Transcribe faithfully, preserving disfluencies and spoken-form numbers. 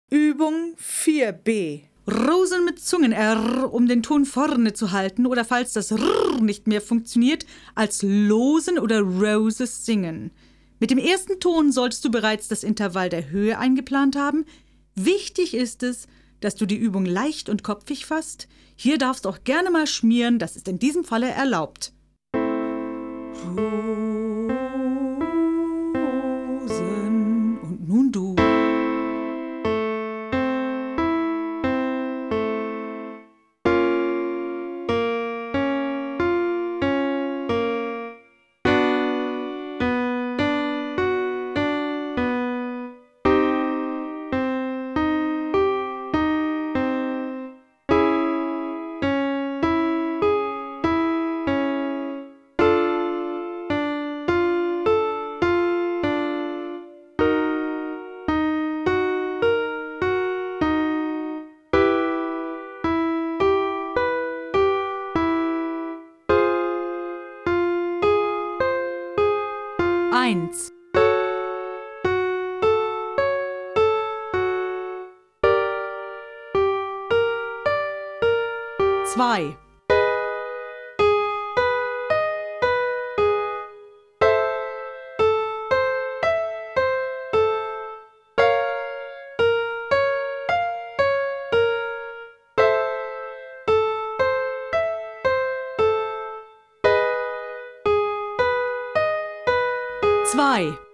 Übung vier b. Rosen mit Zungen-R, um den Ton vorne zu halten oder falls das R nicht mehr funktioniert, als Losen oder Roses singen. Mit dem ersten Ton solltest du bereits das Intervall der Höhe eingeplant haben. Wichtig ist es, dass du die Übung leicht und kopfig fasst. Hier darfst du auch gerne mal schmieren, das ist in diesem Falle erlaubt. Rosen und nun du. Eins. Zwei. Zwei.